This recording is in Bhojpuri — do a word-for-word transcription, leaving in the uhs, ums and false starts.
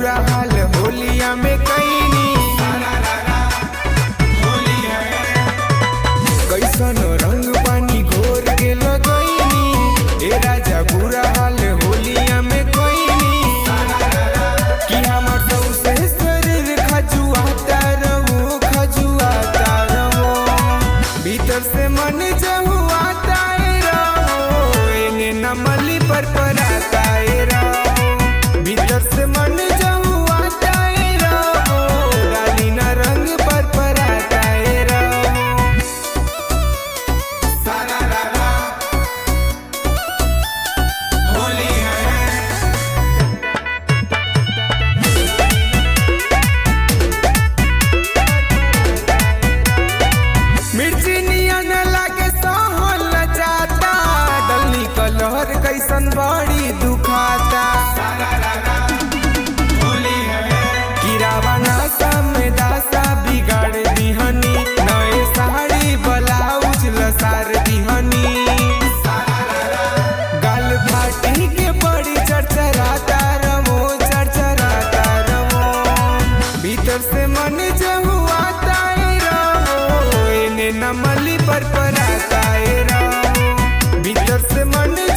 बुरा हाल होलिया में कैनी। कैसन रंग पानी घोर के लगैनी, ए राजा बुरा हाल होलिया में कैनी। कि हमर सौसे शरीर खजुआता रहो खजुआता रहो, भीतर से मन जहुआता रहो, एने नमली पर पराता रहो, भीतर से मन जहुआता रहो, डाली न रंग पर पराता रहो। सारा रारा होली है। मिर्ची नियन लागे सहल जाता, डलनी कलहर कैसन बड़ी दुखाता। गिरावा नासा में दासा बिगाड़ दिहनी, नए साड़ी ब्लाउज लसार दिहनी। गाल फाटी के बड़ी चरचराता रहो चरचराता रहो, भीतर से मन जहुआता रहो, एने नमली पर पराता रहो, भीतर से मन